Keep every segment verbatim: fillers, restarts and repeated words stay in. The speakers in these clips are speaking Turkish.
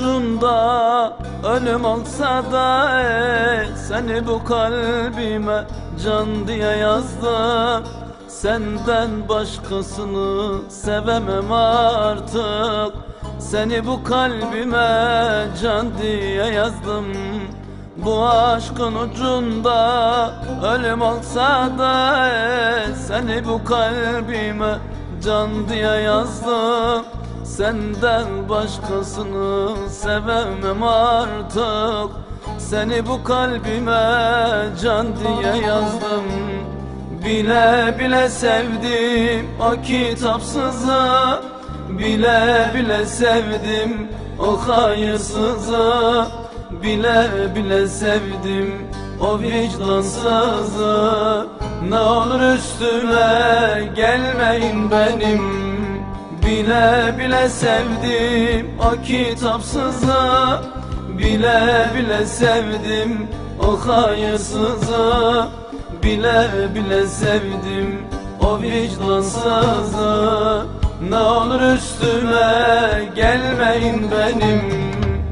ucunda ölüm olsa da ey, seni bu kalbime can diye yazdım. Senden başkasını sevemem artık. Seni bu kalbime can diye yazdım. Bu aşkın ucunda ölüm olsa da ey, seni bu kalbime can diye yazdım. Senden başkasını sevemem artık. Seni bu kalbime can diye yazdım. Bile bile sevdim o kitapsızı, bile bile sevdim o hayırsızı, bile bile sevdim o vicdansızı. Ne olur üstüme gelmeyin benim. Bile bile sevdim o kitapsızı, bile bile sevdim o hayırsızı, bile bile sevdim o vicdansızı. Ne olur üstüme gelmeyin benim.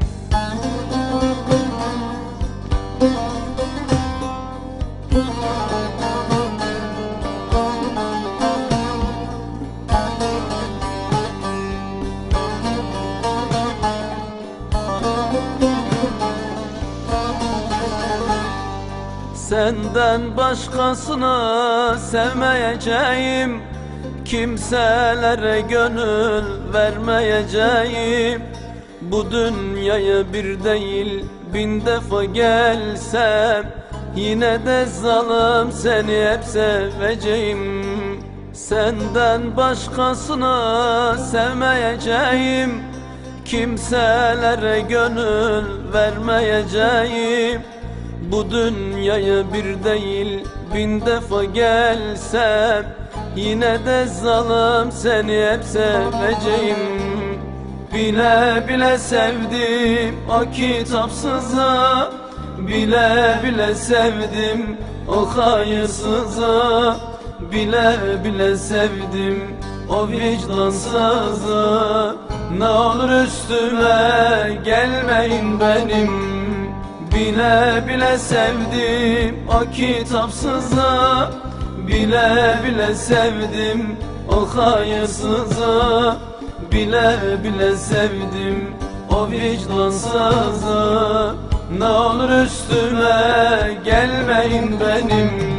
Senden başkasını sevmeyeceğim, kimselere gönül vermeyeceğim. Bu dünyaya bir değil bin defa gelsem, yine de zalim seni hep seveceğim. Senden başkasını sevmeyeceğim, kimselere gönül vermeyeceğim. Bu dünyaya bir değil bin defa gelsem, yine de zalim seni hep seveceğim. Bile bile sevdim o kitapsızı, bile bile sevdim o hayırsızı, bile bile sevdim o vicdansızı. Ne olur üstüme gelmeyin benim. Bile bile sevdim o kitapsızı, bile bile sevdim o hayırsızı, bile bile sevdim o vicdansızı. Ne olur üstüme gelmeyin benim.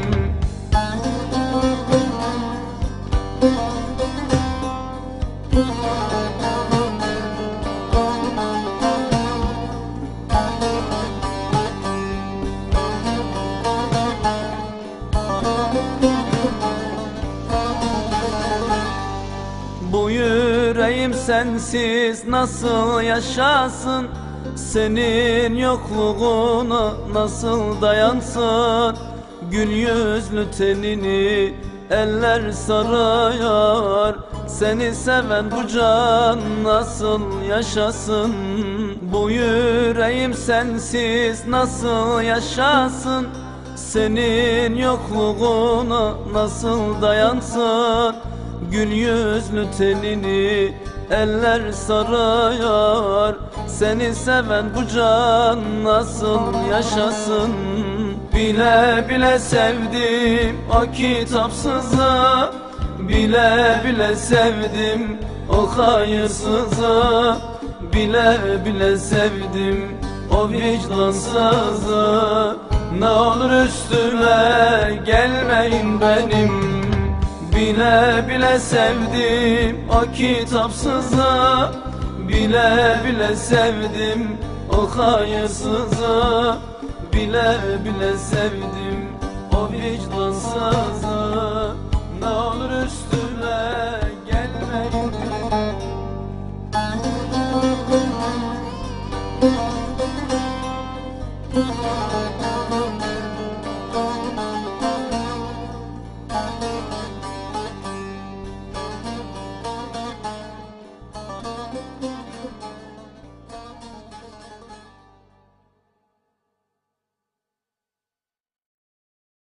Bu yüreğim sensiz nasıl yaşasın? Senin yokluğuna nasıl dayansın? Gül yüzlü tenini eller sarıyor. Seni seven bu can nasıl yaşasın? Bu yüreğim sensiz nasıl yaşasın? Senin yokluğuna nasıl dayansın? Gül yüzlü tenini eller sarıyor. Seni seven bu can nasıl yaşasın? Bile bile sevdim o kitapsızı, bile bile sevdim o hayırsızı, bile bile sevdim o vicdansızı. Ne olur üstüme gelmeyin benim. Bile bile sevdim o kitapsızı, bile bile sevdim o hayırsızı, bile bile sevdim o vicdansızı. Ne olur üstüme gelmeyin benim.